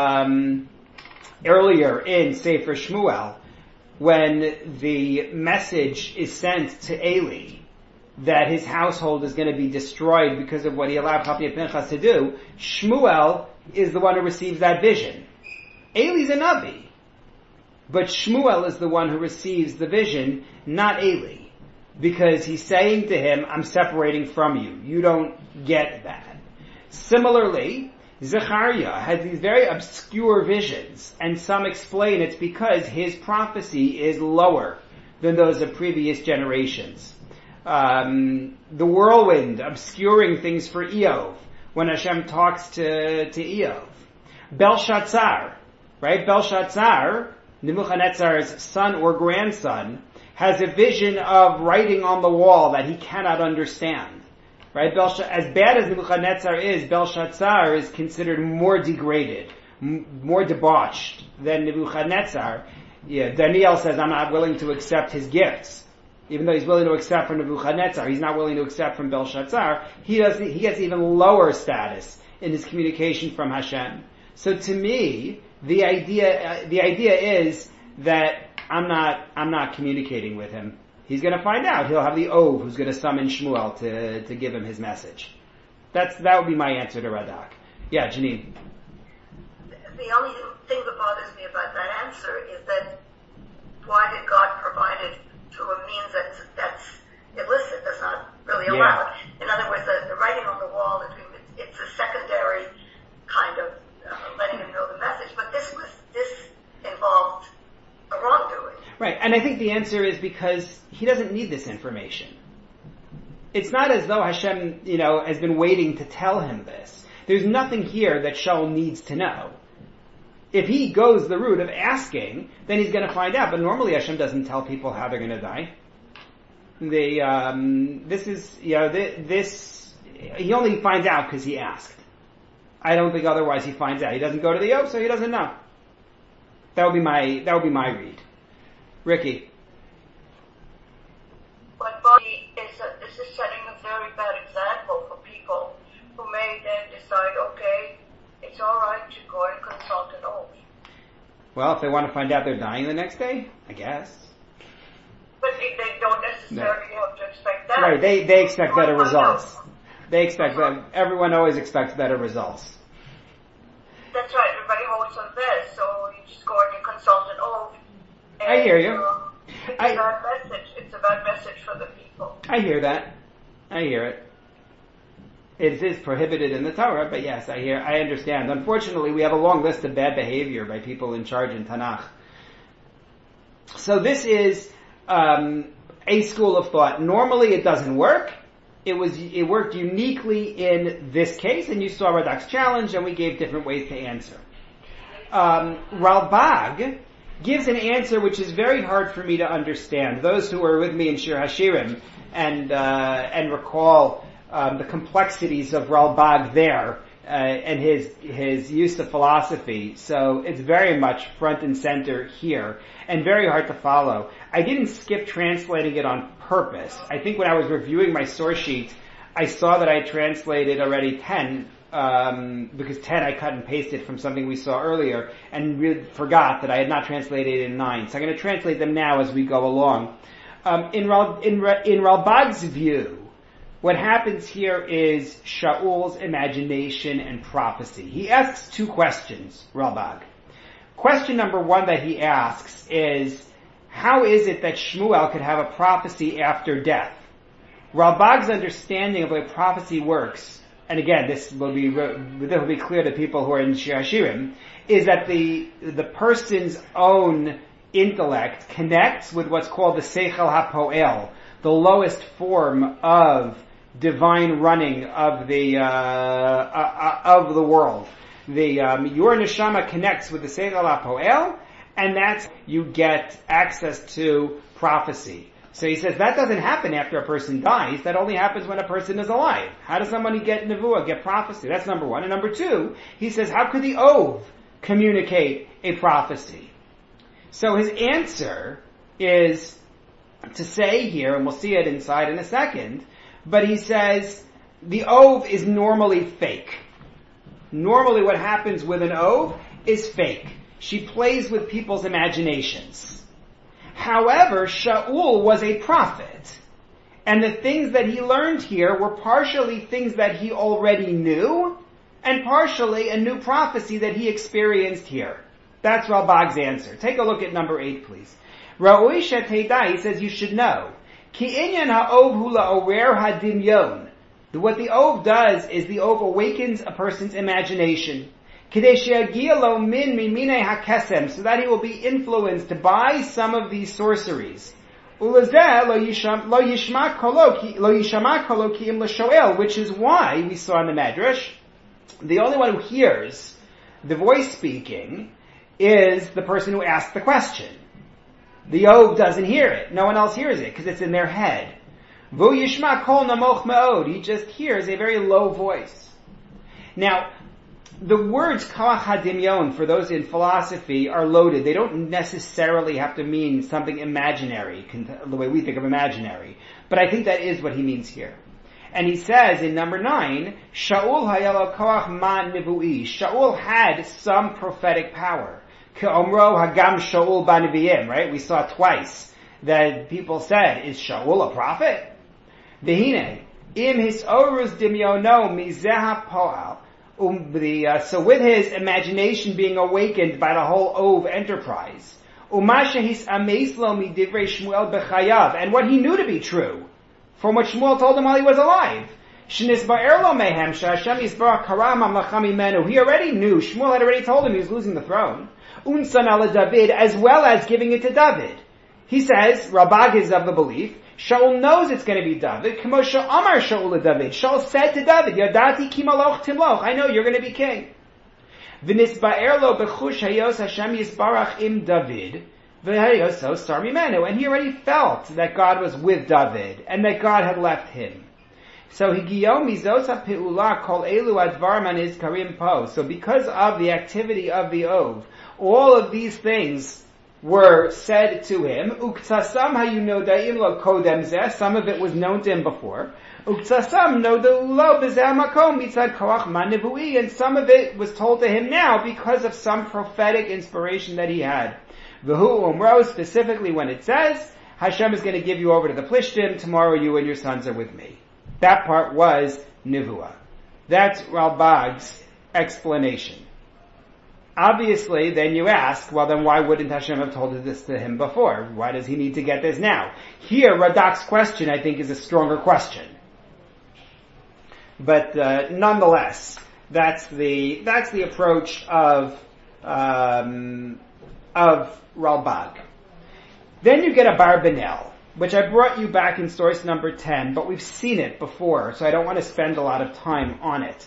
earlier in Sefer Shmuel, when the message is sent to Eli that his household is going to be destroyed because of what he allowed Hophni and Pinchas to do. Shmuel is the one who receives that vision. Eli's a Navi, but Shmuel is the one who receives the vision, not Eli, because he's saying to him, I'm separating from you. You don't get that. Similarly, Zechariah had these very obscure visions, and some explain it's because his prophecy is lower than those of previous generations. The whirlwind obscuring things for Eov when Hashem talks to Eov. Belshazzar, right? Belshazzar, Nebuchadnezzar's son or grandson, has a vision of writing on the wall that he cannot understand. Right? As bad as Nebuchadnezzar is, Belshazzar is considered more degraded, more debauched than Nebuchadnezzar. Yeah, Daniel says, I'm not willing to accept his gifts. Even though he's willing to accept from Nebuchadnezzar, he's not willing to accept from Belshazzar. He gets even lower status in his communication from Hashem. So to me, the idea is that I'm not communicating with him. He's going to find out. He'll have the Ov who's going to summon Shmuel to give him his message. That would be my answer to Radak. Yeah, Janine. The only thing that bothers me about that answer is that why did God provide it through a means that's illicit, that's not really allowed? In other words, the writing on the wall, it's a secondary kind of letting him know the message. But this involved a wrongdoing. Right, and I think the answer is because he doesn't need this information. It's not as though Hashem, has been waiting to tell him this. There's nothing here that Shaul needs to know. If he goes the route of asking, then he's going to find out. But normally Hashem doesn't tell people how they're going to die. He only finds out because he asked. I don't think otherwise he finds out. He doesn't go to the Yov, so he doesn't know. That would be my read. Ricky. But Bobby, this is setting a very bad example for people who may then decide, okay, it's alright to go and consult an oath. Well, if they want to find out they're dying the next day, I guess. But they don't necessarily have to expect that. Right, they expect better results. They expect that. Everyone always expects better results. That's right, everybody holds on this, so you just go and you consult an oath. I hear you. It's a bad message for the people. I hear that. I hear it. It is prohibited in the Torah, but yes, I understand. Unfortunately, we have a long list of bad behavior by people in charge in Tanakh. So this is a school of thought. Normally it doesn't work. It worked uniquely in this case, and you saw Radak's challenge, and we gave different ways to answer. Ralbag gives an answer which is very hard for me to understand. Those who were with me in Shir Hashirim and recall the complexities of Ralbag there and his use of philosophy. So it's very much front and center here and very hard to follow. I didn't skip translating it on purpose. I think when I was reviewing my source sheet, I saw that I translated already 10, because 10 I cut and pasted from something we saw earlier and really forgot that I had not translated in 9. So I'm going to translate them now as we go along. In Ralbag's view, what happens here is Shaul's imagination and prophecy. He asks two questions, Ralbag. Question number one that he asks is, how is it that Shmuel could have a prophecy after death? Ralbag's understanding of the way prophecy works, and again, this will be clear to people who are in Shir Hashirim, is that the person's own intellect connects with what's called the Seichel HaPoel, the lowest form of divine running of the world. Your neshama connects with the Seichel HaPoel, and that's you get access to prophecy. So he says that doesn't happen after a person dies. That only happens when a person is alive. How does somebody get nevuah, get prophecy? That's number one. And number two, he says, how could the Ov communicate a prophecy? So his answer is to say here, and we'll see it inside in a second, but he says the Ov is normally fake. Normally what happens with an Ov is fake. She plays with people's imaginations. However, Shaul was a prophet, and the things that he learned here were partially things that he already knew, and partially a new prophecy that he experienced here. That's Ralbag's answer. Take a look at number 8, please. Ra'oi sheteida, he says you should know. Ki inyan ha'ov hu la'orer hadimyon. What the Ov does is the Ov awakens a person's imagination. So that he will be influenced by some of these sorceries. Which is why, we saw in the Medrash, the only one who hears the voice speaking is the person who asked the question. The Ov doesn't hear it. No one else hears it because it's in their head. He just hears a very low voice. Now, the words koach hadimyon for those in philosophy are loaded. They don't necessarily have to mean something imaginary, the way we think of imaginary. But I think that is what he means here. And he says in number 9, Shaul hayalo koach ma nivui. Shaul had some prophetic power. Ke'omro hagam Shaul ba neviim, right? We saw twice that people said, is Shaul a prophet? V'hine, im his orus dimyono mizeha po'al. So with his imagination being awakened by the whole Ov enterprise, umasha his ameslo midivrei Shmuel bechayav, and what he knew to be true, from what Shmuel told him while he was alive. Shnisba'er lo mehem sh'Hashem yisbarach kara mamlacha mimenu. He already knew, Shmuel had already told him he was losing the throne. Unsan ala David, as well as giving it to David. He says, Rabag is of the belief, Shaul knows it's going to be David. K'moshe Amar Shaul David. Shaul said to David, Yadati ki maloch timloch. I know you're going to be king. V'nisba'er lo b'chush hayos Hashem yisbarach im David. V'hayoso sar mimenu. And he already felt that God was with David, and that God had left him. So higiyo mizos ha'pe'ula kol elu advar man izkarim po. So because of the activity of the Ov, all of these things were said to him. Uktsasam hayunodaim lo kodem zeh. Some of it was known to him before. Uktsasam nodau lo b'zeh makom mitzad koach man nevui. And some of it was told to him now because of some prophetic inspiration that he had. V'hu umro, specifically when it says, Hashem is going to give you over to the Plishtim, tomorrow you and your sons are with me. That part was Nevuah. That's Ralbag's explanation. Obviously, then you ask, well then why wouldn't Hashem have told this to him before? Why does he need to get this now? Here, Radak's question, I think, is a stronger question. But nonetheless, that's the approach of Ralbag. Then you get a Barbanel, which I brought you back in source number 10, but we've seen it before, so I don't want to spend a lot of time on it.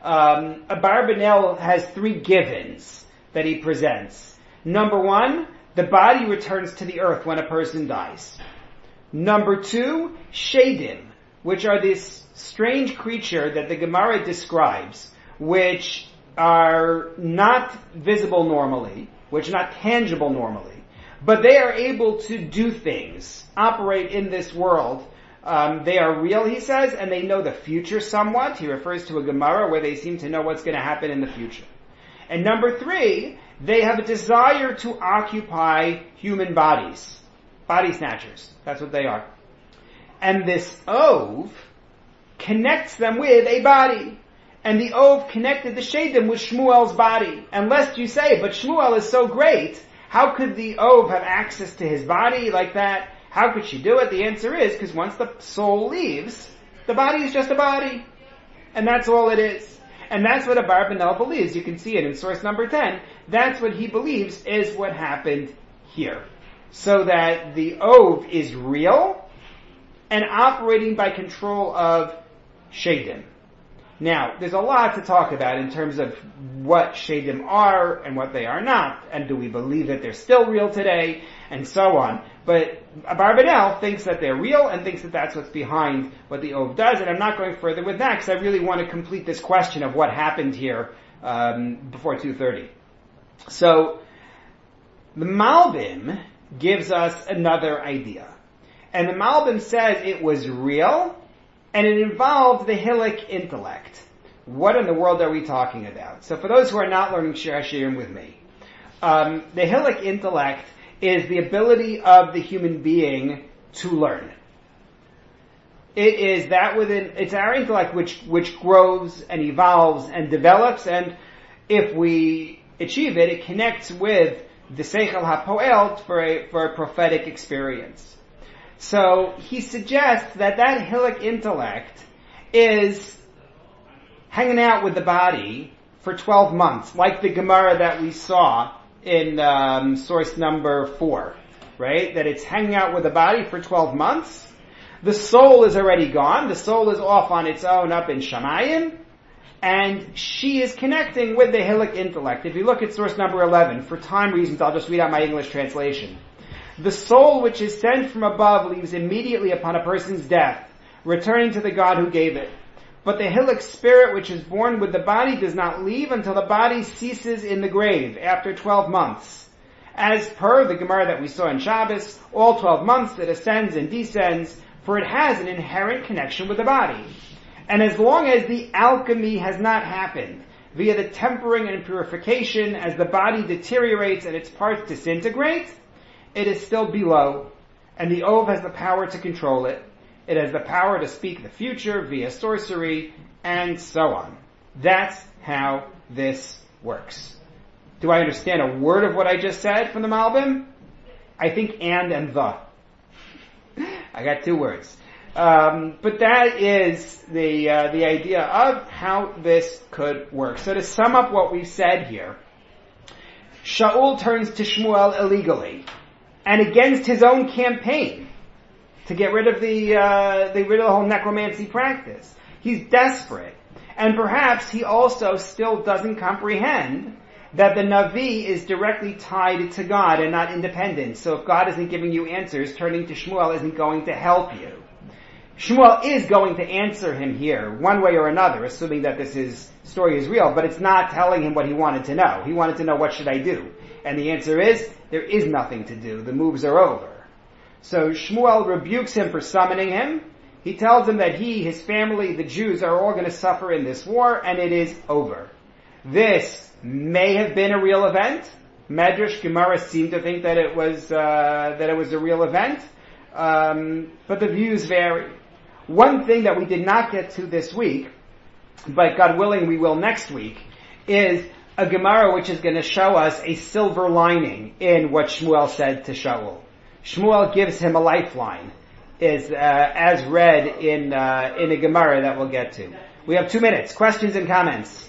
A Barbanel has 3 givens that he presents. Number 1, the body returns to the earth when a person dies. Number 2, Shadim, which are this strange creature that the Gemara describes, which are not visible normally, which are not tangible normally, but they are able to do things, operate in this world. They are real, he says, and they know the future somewhat. He refers to a Gemara where they seem to know what's going to happen in the future. And number 3, they have a desire to occupy human bodies. Body snatchers. That's what they are. And this Ov connects them with a body. And the Ov connected the Shadim with Shmuel's body. And lest you say, but Shmuel is so great, how could the Ov have access to his body like that? How could she do it? The answer is, because once the soul leaves, the body is just a body. And that's all it is. And that's what a Barbanel believes. You can see it in source number 10. That's what he believes is what happened here. So that the Ov is real and operating by control of Shadim. Now, there's a lot to talk about in terms of what Shadim are and what they are not, and do we believe that they're still real today, and so on. But Barbanel thinks that they're real and thinks that that's what's behind what the Ov does, and I'm not going further with that because I really want to complete this question of what happened here before 2:30. So, the Malbim gives us another idea. And the Malbim says it was real, and it involved the Hillik intellect. What in the world are we talking about? So for those who are not learning Shir HaShirim with me, the Hillik intellect is the ability of the human being to learn. It is that it's our intellect which grows and evolves and develops, and if we achieve it, it connects with the Seichel HaPoel for a prophetic experience. So he suggests that Hillik intellect is hanging out with the body for 12 months, like the Gemara that we saw in source number 4, right? That it's hanging out with the body for 12 months. The soul is already gone. The soul is off on its own up in Shamayim, and she is connecting with the Hillik intellect. If you look at source number 11, for time reasons, I'll just read out my English translation. The soul which is sent from above leaves immediately upon a person's death, returning to the God who gave it. But the Hillik spirit which is born with the body does not leave until the body ceases in the grave after 12 months. As per the Gemara that we saw in Shabbos, all 12 months it ascends and descends for it has an inherent connection with the body. And as long as the alchemy has not happened, via the tempering and purification, as the body deteriorates and its parts disintegrate, it is still below, and the Ov has the power to control it. It has the power to speak the future via sorcery, and so on. That's how this works. Do I understand a word of what I just said from the Malbim? I think and the. I got 2 words. But that is the idea of how this could work. So to sum up what we've said here, Shaul turns to Shmuel illegally and against his own campaign to get rid of the whole necromancy practice. He's desperate. And perhaps he also still doesn't comprehend that the Navi is directly tied to God and not independent. So if God isn't giving you answers, turning to Shmuel isn't going to help you. Shmuel is going to answer him here, one way or another, assuming that this story is real, but it's not telling him what he wanted to know. He wanted to know, what should I do? And the answer is, there is nothing to do. The moves are over. So Shmuel rebukes him for summoning him. He tells him that he, his family, the Jews are all going to suffer in this war, and it is over. This may have been a real event. Medrash Gemara seemed to think that it was a real event, but the views vary. One thing that we did not get to this week, but God willing we will next week, is a Gemara which is going to show us a silver lining in what Shmuel said to Shaul. Shmuel gives him a lifeline, as read in a Gemara that we'll get to. We have 2 minutes. Questions and comments?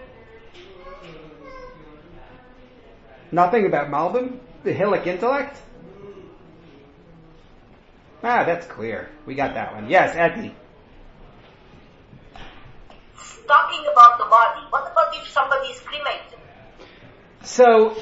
Nothing about Malbim? The Hillik intellect? That's clear. We got that one. Yes, Eddie. Talking about the body, what about if somebody is cremated? So,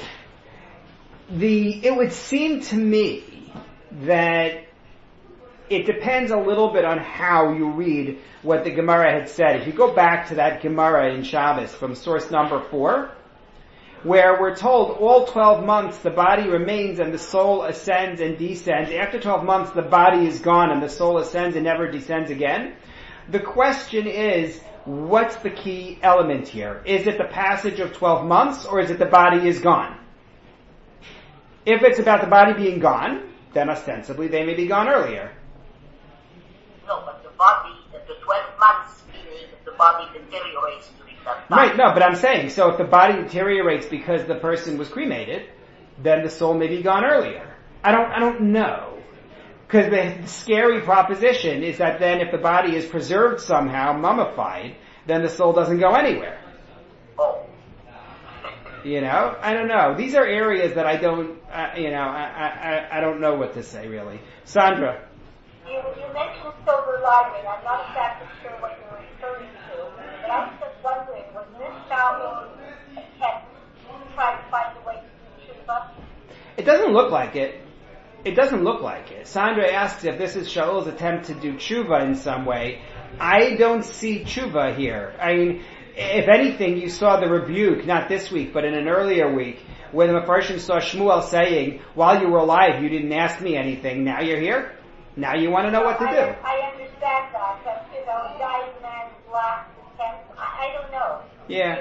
it would seem to me that it depends a little bit on how you read what the Gemara had said. If you go back to that Gemara in Shabbos from source number 4, where we're told all 12 months the body remains and the soul ascends and descends. After 12 months the body is gone and the soul ascends and never descends again. The question is, what's the key element here? Is it the passage of 12 months or is it the body is gone? If it's about the body being gone, then ostensibly they may be gone earlier. No, but the body, the 12 months, meaning the body deteriorates during that time. Right, no, but I'm saying, so if the body deteriorates because the person was cremated, then the soul may be gone earlier. I don't know. Because the scary proposition is that then if the body is preserved somehow, mummified, then the soul doesn't go anywhere. Oh. I don't know. These are areas that I don't, I don't know what to say really. Sandra. You mentioned silver lining. I'm not exactly sure what you're referring to, but I was just wondering, was this Shaul's attempt to try to find a way to do tshuva? It doesn't look like it. It doesn't look like it. Sandra asks if this is Shaul's attempt to do tshuva in some way. I don't see tshuva here. I mean, if anything, you saw the rebuke, not this week, but in an earlier week, when the Mepharshim saw Shmuel saying, while you were alive, you didn't ask me anything. Now you're here? Now you want to know what to do. I understand that, but, dying man's last attempt, I don't know. Yeah.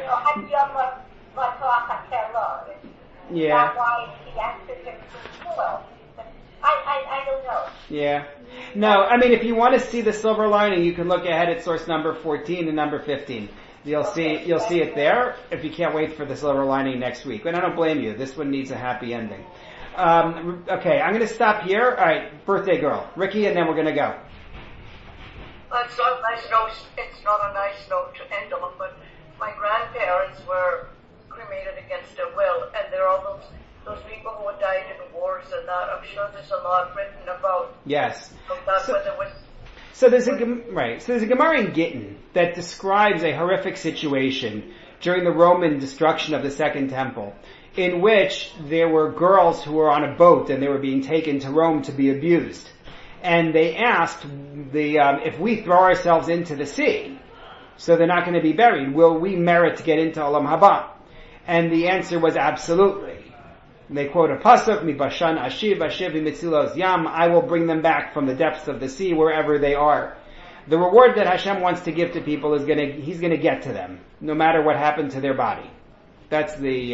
Yeah. That's why he answered him to Shmuel. I don't know. Yeah. No, I mean, if you want to see the silver lining, you can look ahead at source number 14 and number 15. You'll see it there if you can't wait for the silver lining next week. And I don't blame you. This one needs a happy ending. Okay, I'm going to stop here. All right, birthday girl. Ricky, and then we're going to go. It's not a nice note. It's not a nice note to end on, but my grandparents were cremated against their will, and there are all those people who had died in wars and that. I'm sure there's a lot written about. Yes. About whether it was. So there's a Gemara in Gittin that describes a horrific situation during the Roman destruction of the Second Temple, in which there were girls who were on a boat and they were being taken to Rome to be abused. And they asked if we throw ourselves into the sea, so they're not going to be buried, will we merit to get into Olam Haba? And the answer was absolutely. They quote a pasuk, Mi bashan ashiv ashiv mitzilos yam, I will bring them back from the depths of the sea, wherever they are. The reward that Hashem wants to give to people He's gonna get to them, no matter what happened to their body. That's the,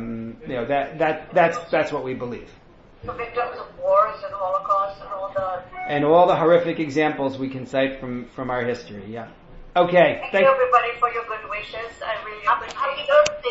that's what we believe. The victims of wars and Holocaust and all the horrific examples we can cite from our history, yeah. Okay. Thank you everybody for your good wishes. I really appreciate it.